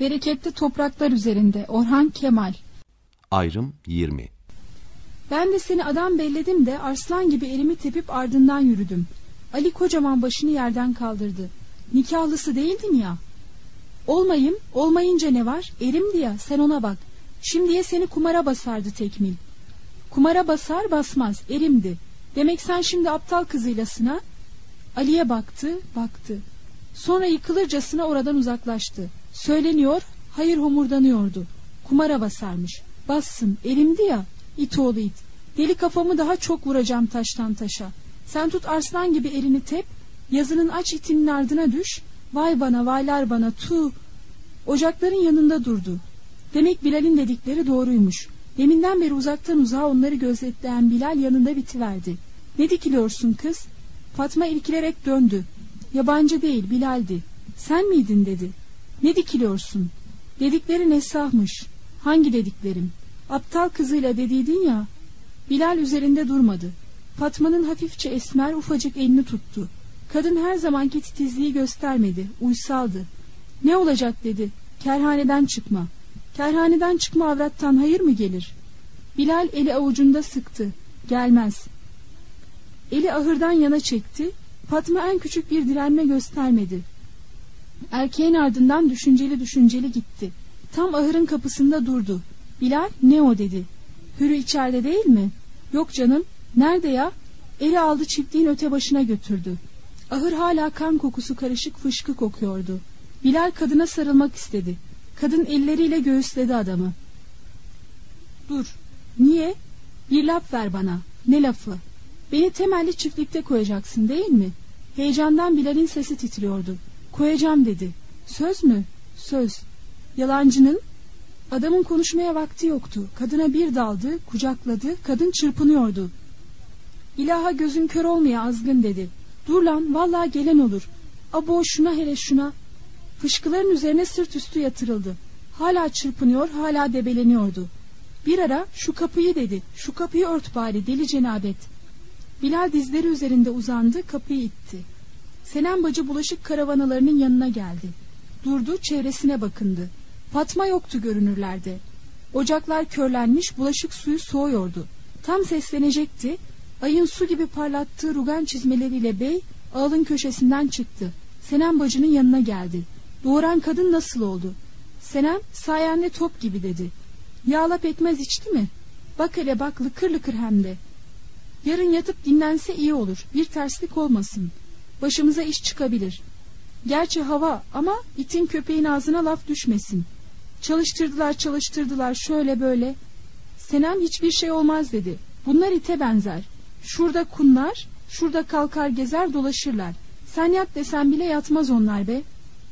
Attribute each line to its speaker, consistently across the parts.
Speaker 1: Bereketli topraklar üzerinde. Orhan Kemal.
Speaker 2: Ayrım 20.
Speaker 1: Ben de seni adam belledim de arslan gibi elimi tepip ardından yürüdüm. Ali kocaman başını yerden kaldırdı. Nikahlısı değildin ya. Olmayayım, olmayınca ne var? Erimdi ya, sen ona bak. Şimdiye seni kumara basardı tekmil. Kumara basar basmaz, erimdi. Demek sen şimdi aptal kızıylasın ha? Ali'ye baktı. Sonra yıkılırcasına oradan uzaklaştı. Söyleniyor, hayır homurdanıyordu. Kumara basarmış. Bassın, erimdi ya. İt oğlu it. Deli kafamı daha çok vuracağım taştan taşa. Sen tut arslan gibi elini tep. Yazının aç itinin ardına düş. Vay bana, vaylar bana, tu. Ocakların yanında durdu. Demek Bilal'in dedikleri doğruymuş. Deminden beri uzaktan uzağa onları gözetleyen Bilal yanında bitiverdi. Ne dikiliyorsun kız? Fatma irkilerek döndü. Yabancı değil, Bilal'di. Sen miydin dedi. Ne dikiliyorsun? Dediklerin esahmış. Hangi dediklerim? Aptal kızıyla dediydin ya. Bilal üzerinde durmadı. Fatma'nın hafifçe esmer ufacık elini tuttu. Kadın her zamanki titizliği göstermedi. Uysaldı. Ne olacak dedi. Kerhaneden çıkma. Kerhaneden çıkma avrattan hayır mı gelir? Bilal eli avucunda sıktı. Gelmez. Eli ahırdan yana çekti. Fatma en küçük bir direnme göstermedi. Erkeğin ardından düşünceli gitti. Tam ahırın kapısında durdu. Bilal ne o dedi. Hürü içeride değil mi? Yok canım. Nerede ya? Eli aldı çiftliğin öte başına götürdü. Ahır hala kan kokusu karışık fışkı kokuyordu. Bilal kadına sarılmak istedi. Kadın elleriyle göğüsledi adamı. Dur. Niye? Bir laf ver bana. Ne lafı? Beni temelli çiftlikte koyacaksın değil mi? Heyecandan Bilal'in sesi titriyordu. Koyacağım dedi. Söz mü? Söz. Yalancının? Adamın konuşmaya vakti yoktu. Kadına bir daldı, kucakladı. Kadın çırpınıyordu. İlaha gözün kör olmaya azgın dedi. Dur lan, vallahi gelen olur. Abo şuna hele şuna. Fışkıların üzerine sırt üstü yatırıldı. Hala çırpınıyor, hala debeleniyordu. Bir ara şu kapıyı dedi. Şu kapıyı ört bari deli cenabet. Bilal dizleri üzerinde uzandı, kapıyı itti. Senem bacı bulaşık karavanalarının yanına geldi. Durdu, çevresine bakındı. Fatma yoktu görünürlerde. Ocaklar körlenmiş, bulaşık suyu soğuyordu. Tam seslenecekti. Ayın su gibi parlattığı rugan çizmeleriyle bey ağılın köşesinden çıktı. Senem bacının yanına geldi. Doğuran kadın nasıl oldu? Senem sayende top gibi dedi. Yağla pekmez içti mi? Bak hele bak, lıkır lıkır hem de. Yarın yatıp dinlense iyi olur. Bir terslik olmasın. Başımıza iş çıkabilir. Gerçi hava ama itin köpeğin ağzına laf düşmesin. Çalıştırdılar şöyle böyle. Senem hiçbir şey olmaz dedi. Bunlar ite benzer. Şurada kunlar, şurada kalkar gezer dolaşırlar. Sen yat desen bile yatmaz onlar be.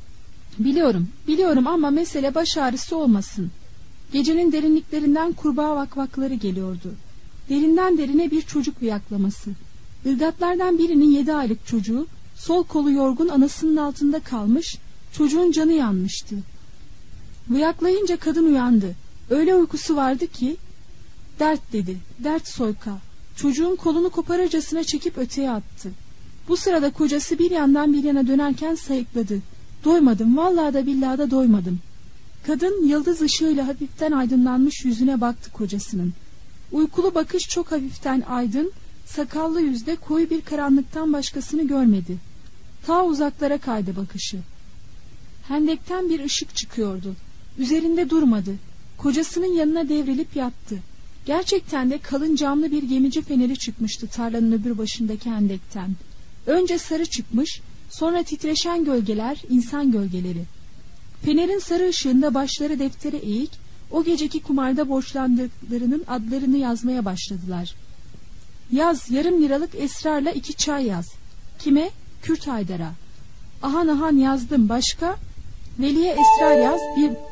Speaker 1: Biliyorum ama mesele baş ağrısı olmasın. Gecenin derinliklerinden kurbağa vakvakları geliyordu. Derinden derine bir çocuk viyaklaması. Irgatlardan birinin 7 aylık çocuğu, sol kolu yorgun anasının altında kalmış, çocuğun canı yanmıştı. Vıyaklayınca kadın uyandı. Öyle uykusu vardı ki, dert dedi, dert soyka. Çocuğun kolunu koparırcasına çekip öteye attı. Bu sırada kocası bir yandan bir yana dönerken sayıkladı. Doymadım, vallahi da billahi da doymadım. Kadın yıldız ışığıyla hafiften aydınlanmış yüzüne baktı kocasının. Uykulu bakış çok hafiften aydın, sakallı yüzde koyu bir karanlıktan başkasını görmedi. Ta uzaklara kaydı bakışı. Hendekten bir ışık çıkıyordu. Üzerinde durmadı. Kocasının yanına devrilip yattı. Gerçekten de kalın camlı bir gemici feneri çıkmıştı tarlanın öbür başındaki hendekten. Önce sarı çıkmış, sonra titreşen gölgeler, insan gölgeleri. Fenerin sarı ışığında başları deftere eğik, o geceki kumarda borçlandıklarının adlarını yazmaya başladılar. Yaz, yarım liralık esrarla 2 çay yaz. Kime? Kürt Haydar'a. Ahan yazdım. Başka? Veli'ye esrar yaz,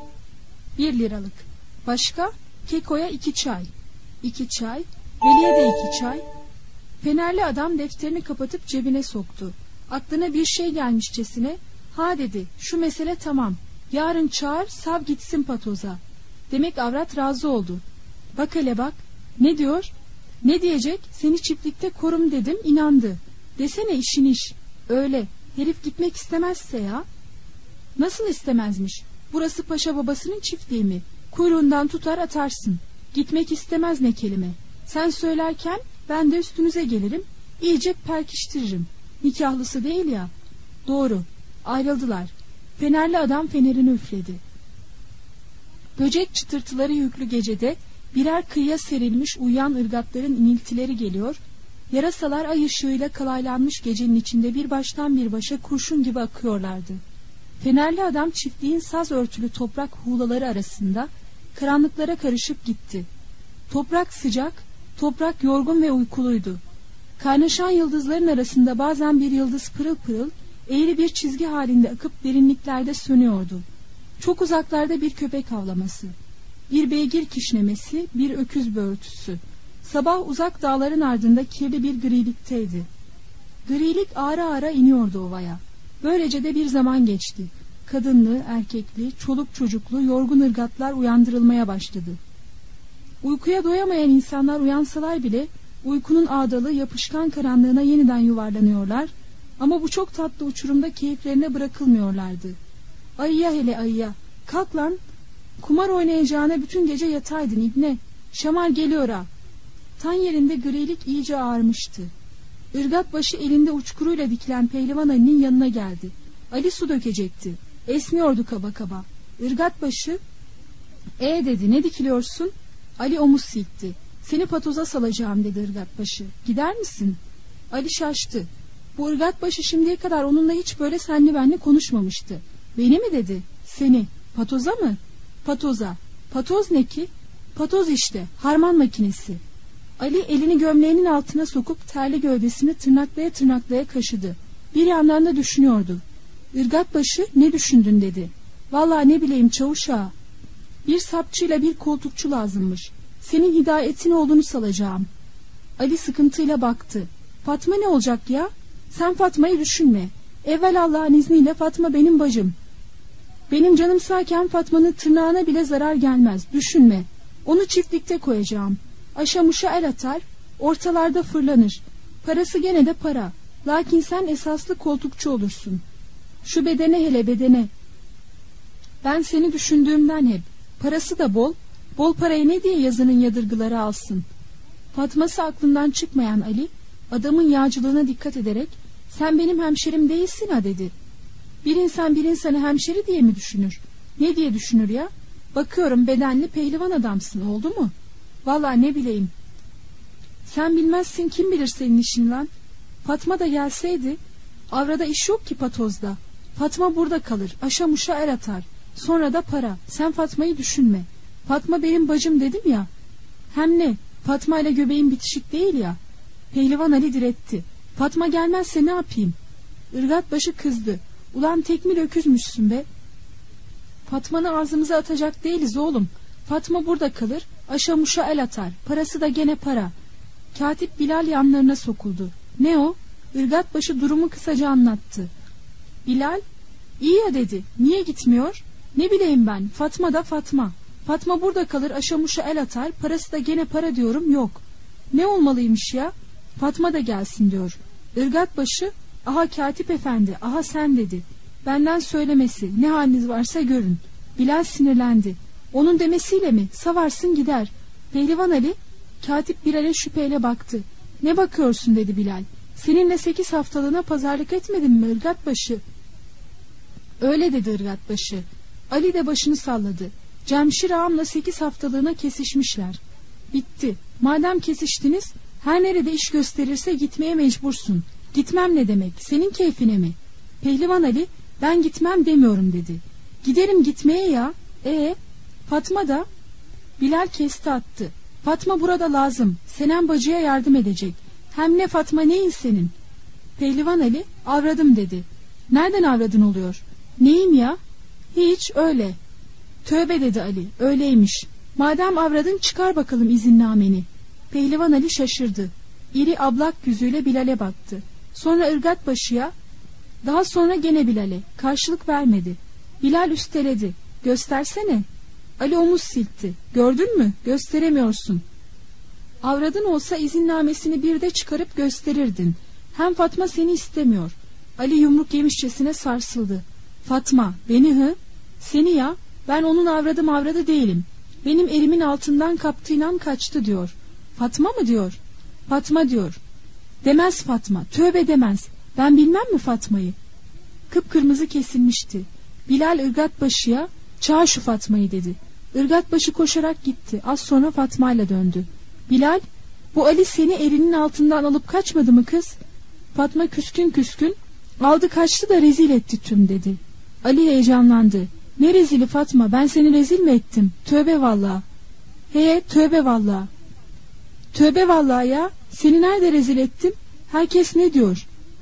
Speaker 1: 1 liralık. Başka? Keko'ya 2 çay. 2 çay. Veli'ye de 2 çay. Fenerli adam defterini kapatıp cebine soktu. Aklına bir şey gelmişçesine, ha dedi, şu mesele tamam. Yarın çağır, sav gitsin patoza. Demek avrat razı oldu. Bak hele bak. Ne diyor? Ne diyecek? Seni çiftlikte korum dedim, inandı. Desene işin iş. Öyle. Herif gitmek istemezse ya. Nasıl istemezmiş? Burası paşa babasının çiftliği mi? Kuyruğundan tutar atarsın. Gitmek istemez ne kelime. Sen söylerken ben de üstünüze gelirim, iyice perkiştiririm. Nikahlısı değil ya. Doğru. Ayrıldılar. Fenerli adam fenerini üfledi. Böcek çıtırtıları yüklü gecede birer kıyıya serilmiş uyuyan ırgatların iniltileri geliyor. Yarasalar ay ışığıyla kalaylanmış gecenin içinde bir baştan bir başa kurşun gibi akıyorlardı. Fenerli adam çiftliğin saz örtülü toprak huğlaları arasında karanlıklara karışıp gitti. Toprak sıcak, toprak yorgun ve uykuluydu. Kaynaşan yıldızların arasında bazen bir yıldız pırıl pırıl, eğri bir çizgi halinde akıp derinliklerde sönüyordu. Çok uzaklarda bir köpek havlaması, bir beygir kişnemesi, bir öküz böğürtüsü. Sabah uzak dağların ardında kirli bir grilikteydi. Grilik ağra ağra iniyordu ovaya. Böylece de bir zaman geçti. Kadınlı, erkekli, çoluk çocuklu, yorgun ırgatlar uyandırılmaya başladı. Uykuya doyamayan insanlar uyansalar bile uykunun ağdalı, yapışkan karanlığına yeniden yuvarlanıyorlar ama bu çok tatlı uçurumda keyiflerine bırakılmıyorlardı. Ayıya hele ayıya, kalk lan, kumar oynayacağına bütün gece yataydın ibne, şamar geliyor ha. Tan yerinde grilik iyice ağarmıştı. Irgat başı elinde uçkuruyla dikilen Pehlivan Ali'nin yanına geldi. Ali su dökecekti. Esniyordu kaba kaba. Irgat başı, dedi, ne dikiliyorsun? Ali omuz silkti. Seni patoza salacağım dedi ırgat başı. Gider misin? Ali şaştı. Bu ırgat başı şimdiye kadar onunla hiç böyle senli benli konuşmamıştı. Beni mi dedi? Seni. Patoza mı? Patoza. Patoz ne ki? Patoz işte, harman makinesi. Ali elini gömleğinin altına sokup terli gövdesini tırnaklaya tırnaklaya kaşıdı. Bir yandan da düşünüyordu. Irgat başı, ne düşündün dedi. Vallahi ne bileyim çavuş ağa. Bir sapçıyla bir koltukçu lazımmış. Senin hidayetin olduğunu salacağım. Ali sıkıntıyla baktı. Fatma ne olacak ya? Sen Fatma'yı düşünme. Evvel Allah'ın izniyle Fatma benim bacım. Benim canım sağken Fatma'nın tırnağına bile zarar gelmez. Düşünme. Onu çiftlikte koyacağım. Aşamuşa el atar, ortalarda fırlanır. Parası gene de para. Lakin sen esaslı koltukçu olursun. Şu bedene hele bedene. Ben seni düşündüğümden hep. Parası da bol. Bol parayı ne diye yazının yadırgıları alsın. Fatma'sı aklından çıkmayan Ali, adamın yağcılığına dikkat ederek, sen benim hemşerim değilsin ha dedi. Bir insan bir insanı hemşeri diye mi düşünür? Ne diye düşünür ya? Bakıyorum bedenli pehlivan adamsın, oldu mu? Vallahi ne bileyim. Sen bilmezsin, kim bilir senin işin lan. Fatma da gelseydi. Avrada iş yok ki patozda. Fatma burada kalır, aşamuşa el atar. Sonra da para. Sen Fatma'yı düşünme. Fatma benim bacım dedim ya. Hem ne? Fatma ile göbeğim bitişik değil ya. Pehlivan Ali diretti. Fatma gelmezse ne yapayım? Irgat başı kızdı. Ulan tekmil öküzmüşsün be. Fatma'nı ağzımıza atacak değiliz oğlum. Fatma burada kalır, aşamuşa el atar. Parası da gene para. Katip Bilal yanlarına sokuldu. Ne o? Irgat başı durumu kısaca anlattı. Bilal, iyi ya dedi. Niye gitmiyor? Ne bileyim ben. Fatma da Fatma. Fatma burada kalır, aşamuşa el atar. Parası da gene para diyorum, yok. Ne olmalıymış ya? Fatma da gelsin diyor. Irgat başı, aha katip efendi, aha sen dedi. Benden söylemesi, ne haliniz varsa görün. Bilal sinirlendi. Onun demesiyle mi? Savarsın gider. Pehlivan Ali, katip Bilal'e şüpheyle baktı. Ne bakıyorsun dedi Bilal. Seninle 8 haftalığına pazarlık etmedim mi ırgatbaşı? Öyle dedi ırgatbaşı. Ali de başını salladı. Cemşir ağamla 8 haftalığına kesişmişler. Bitti. Madem kesiştiniz, her nerede iş gösterirse gitmeye mecbursun. Gitmem ne demek? Senin keyfine mi? Pehlivan Ali, ben gitmem demiyorum dedi. Giderim gitmeye ya. Fatma da? Bilal kesti attı. Fatma burada lazım. Senem bacıya yardım edecek. Hem ne Fatma neyin senin? Pehlivan Ali, avradım dedi. Nereden avradın oluyor? Neyim ya? Hiç öyle. Tövbe dedi Ali, öyleymiş. Madem avradın çıkar bakalım izinnameni. Pehlivan Ali şaşırdı. İri ablak yüzüyle Bilal'e baktı. Sonra ırgatbaşıya, daha sonra gene Bilal'e. Karşılık vermedi. Bilal üsteledi. Göstersene. Ali omuz silkti. Gördün mü? Gösteremiyorsun. Avradın olsa izinnamesini bir de çıkarıp gösterirdin. Hem Fatma seni istemiyor. Ali yumruk yemişçesine sarsıldı. Fatma, beni hı? Seni ya, ben onun avradı değilim. Benim elimin altından kaptığıyla kaçtı diyor. Fatma mı diyor? Fatma diyor. Demez Fatma, tövbe demez. Ben bilmem mi Fatma'yı? Kıpkırmızı kesilmişti. Bilal Irgatbaşı'ya çağır şu Fatma'yı dedi. Irgatbaşı koşarak gitti. Az sonra Fatma'yla döndü. Bilal, bu Ali seni elinin altından alıp kaçmadı mı kız? Fatma küskün küskün, aldı kaçtı da rezil etti tüm dedi. Ali heyecanlandı. Ne rezili Fatma, ben seni rezil mi ettim? Tövbe vallahi. Tövbe vallahi. Tövbe vallahi ya, seni nerede rezil ettim? Herkes ne diyor?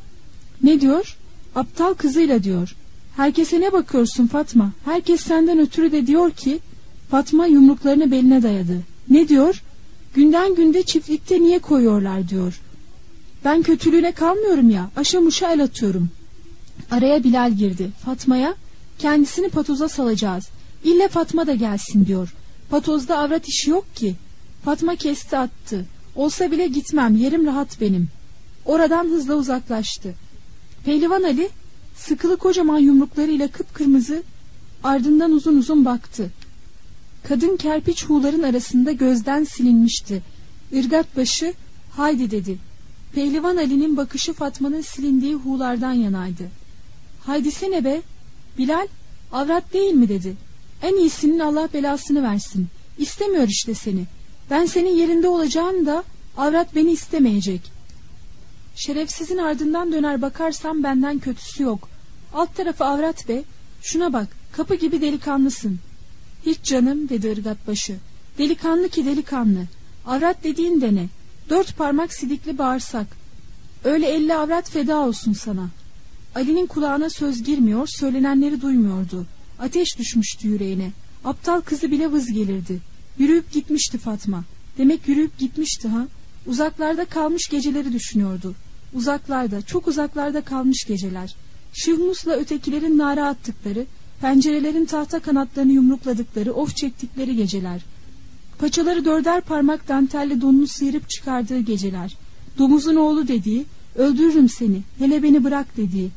Speaker 1: Ne diyor? Aptal kızıyla diyor. Herkese ne bakıyorsun Fatma? Herkes senden ötürü de diyor ki... Fatma yumruklarını beline dayadı. Ne diyor? Günden günde çiftlikte niye koyuyorlar diyor. Ben kötülüğüne kalmıyorum ya, aşamuşa el atıyorum. Araya Bilal girdi. Fatma'ya, kendisini patoza salacağız. İlle Fatma da gelsin diyor. Patozda avrat işi yok ki. Fatma kesti attı. Olsa bile gitmem, yerim rahat benim. Oradan hızla uzaklaştı. Pehlivan Ali sıkılı kocaman yumruklarıyla kıpkırmızı, ardından uzun uzun baktı. Kadın kerpiç huğların arasında gözden silinmişti. Irgatbaşı haydi dedi. Pehlivan Ali'nin bakışı Fatma'nın silindiği huğlardan yanaydı. Haydisene be. Bilal, avrat değil mi dedi. En iyisinin Allah belasını versin. İstemiyor işte seni. Ben senin yerinde olacağım da avrat beni istemeyecek. Şerefsizin ardından döner bakarsam benden kötüsü yok. Alt tarafı avrat be. Şuna bak, kapı gibi delikanlısın. Hiç canım dedi Irgatbaşı. Delikanlı ki delikanlı. Avrat dediğin de ne? 4 parmak sidikli bağırsak. Öyle 50 avrat feda olsun sana. Ali'nin kulağına söz girmiyor, söylenenleri duymuyordu. Ateş düşmüştü yüreğine. Aptal kızı bile vız gelirdi. Yürüyüp gitmişti Fatma. Demek yürüyüp gitmişti ha. Uzaklarda kalmış geceleri düşünüyordu. Uzaklarda, çok uzaklarda kalmış geceler. Şıhmus'la ötekilerin nara attıkları, pencerelerin tahta kanatlarını yumrukladıkları, of çektikleri geceler. Paçaları 4'er parmak dantelli donunu sıyırıp çıkardığı geceler. Domuzun oğlu dediği, öldürürüm seni, hele beni bırak dediği.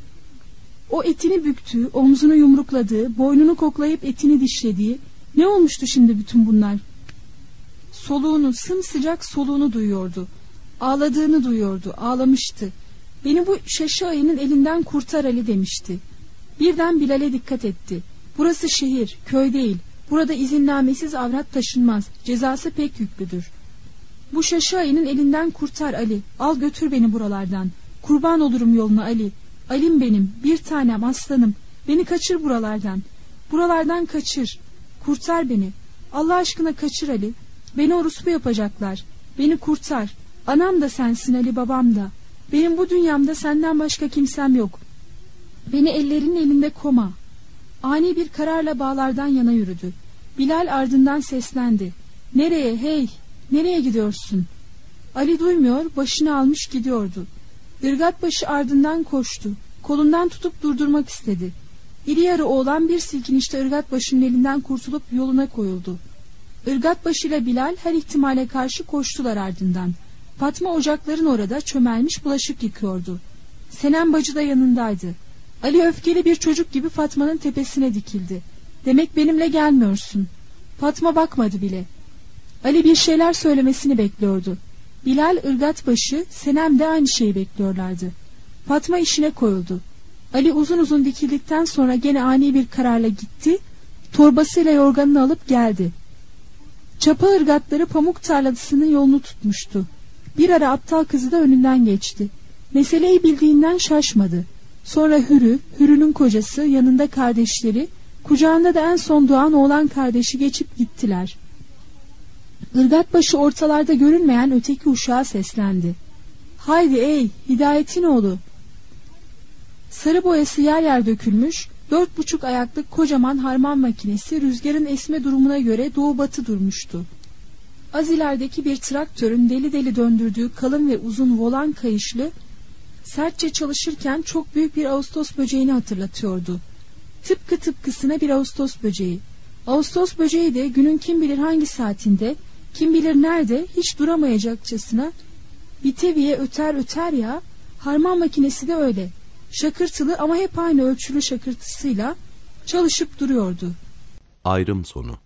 Speaker 1: O etini büktüğü, omzunu yumrukladığı, boynunu koklayıp etini dişlediği, ne olmuştu şimdi bütün bunlar? Soluğunu, sımsıcak soluğunu duyuyordu. Ağladığını duyuyordu, ağlamıştı. Beni bu şaşı ayının elinden kurtar Ali demişti. Birden Bilal'e dikkat etti. Burası şehir, köy değil. Burada izinnamesiz avrat taşınmaz. Cezası pek yüklüdür. Bu şaşı ayının elinden kurtar Ali. Al götür beni buralardan. Kurban olurum yoluna Ali. Alim benim, bir tanem, aslanım. Beni kaçır buralardan. Buralardan kaçır. Kurtar beni. Allah aşkına kaçır Ali. Beni orospu yapacaklar. Beni kurtar. Anam da sensin Ali, babam da. Benim bu dünyamda senden başka kimsem yok. Beni ellerinin elinde koma. Ani bir kararla bağlardan yana yürüdü. Bilal ardından seslendi. Nereye hey? Nereye gidiyorsun? Ali duymuyor, başını almış gidiyordu. Irgatbaşı ardından koştu. Kolundan tutup durdurmak istedi. İri yarı oğlan bir silkinişte Irgatbaşı'nın elinden kurtulup yoluna koyuldu. Irgatbaşı ile Bilal her ihtimale karşı koştular ardından. Fatma ocakların orada çömelmiş bulaşık yıkıyordu. Senem bacı da yanındaydı. Ali öfkeli bir çocuk gibi Fatma'nın tepesine dikildi. Demek benimle gelmiyorsun. Fatma bakmadı bile. Ali bir şeyler söylemesini bekliyordu. Bilal, Irgatbaşı, Senem de aynı şeyi bekliyorlardı. Fatma işine koyuldu. Ali uzun uzun dikildikten sonra gene ani bir kararla gitti. Torbasıyla yorganını alıp geldi. Çapa ırgatları pamuk tarlasının yolunu tutmuştu. Bir ara aptal kızı da önünden geçti. Meseleyi bildiğinden şaşmadı. Sonra Hürü'nün kocası, yanında kardeşleri, kucağında da en son doğan oğlan kardeşi geçip gittiler. Irgatbaşı ortalarda görünmeyen öteki uşağa seslendi. Haydi ey Hidayet'in oğlu. Sarı boyası yer yer dökülmüş, 4,5 ayaklık kocaman harman makinesi rüzgarın esme durumuna göre doğu batı durmuştu. Az ilerideki bir traktörün deli deli döndürdüğü kalın ve uzun volan kayışlı, sertçe çalışırken çok büyük bir Ağustos böceğini hatırlatıyordu. Tıpkısına bir Ağustos böceği. Ağustos böceği de günün kim bilir hangi saatinde, kim bilir nerede hiç duramayacakçasına biteviye öter ya, harman makinesi de öyle. Şakırtılı ama hep aynı ölçülü şakırtısıyla Çalışıp duruyordu.
Speaker 2: Ayrım sonu.